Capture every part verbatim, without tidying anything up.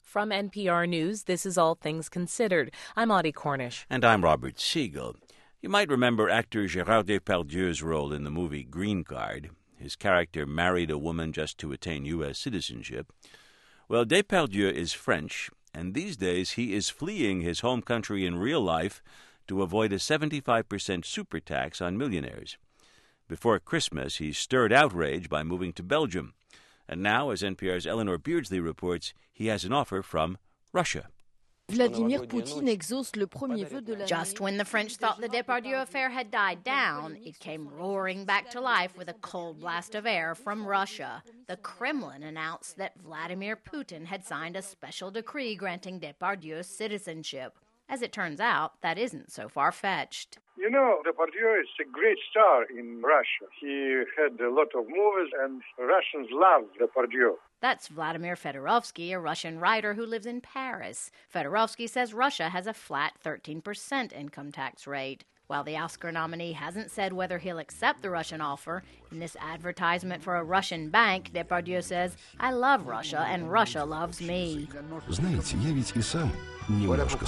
From N P R News, this is All Things Considered. I'm Audie Cornish. And I'm Robert Siegel. You might remember actor Gérard Depardieu's role in the movie Green Card. His character married a woman just to attain U S citizenship. Well, Depardieu is French, and these days he is fleeing his home country in real life to avoid a seventy-five percent super tax on millionaires. Before Christmas, he stirred outrage by moving to Belgium. And now, as N P R's Eleanor Beardsley reports, he has an offer from Russia. Vladimir Putin exauce le premier vœu de la Just when the French thought the Depardieu affair had died down, it came roaring back to life with a cold blast of air from Russia. The Kremlin announced that Vladimir Putin had signed a special decree granting Depardieu citizenship. As it turns out, that isn't so far-fetched. You know, Depardieu is a great star in Russia. He had a lot of movies, and Russians love Depardieu. That's Vladimir Fedorovsky, a Russian writer who lives in Paris. Fedorovsky says Russia has a flat thirteen percent income tax rate. While the Oscar nominee hasn't said whether he'll accept the Russian offer, in this advertisement for a Russian bank, Depardieu says, "I love Russia and Russia loves me." Знаете, я ведь и сам немножко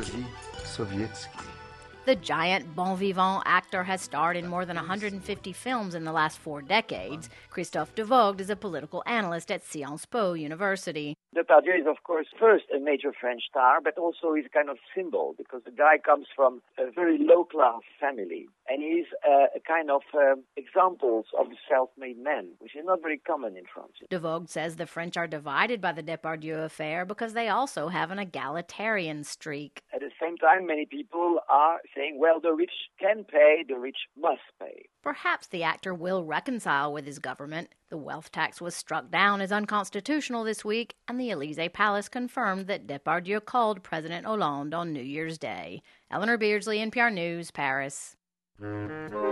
советский. The giant bon vivant actor has starred in more than one hundred fifty films in the last four decades. Christophe de Voogd is a political analyst at Sciences Po University. Depardieu is, of course, first a major French star, but also he's a kind of symbol because the guy comes from a very low-class family, and he's uh, a kind of uh, examples of the self-made man, which is not very common in France. De Voogd says the French are divided by the Depardieu affair because they also have an egalitarian streak. At the same time, many people are saying, well, the rich can pay, the rich must pay. Perhaps the actor will reconcile with his government. The wealth tax was struck down as unconstitutional this week, and the Élysée Palace confirmed that Depardieu called President Hollande on New Year's Day. Eleanor Beardsley, N P R News, Paris.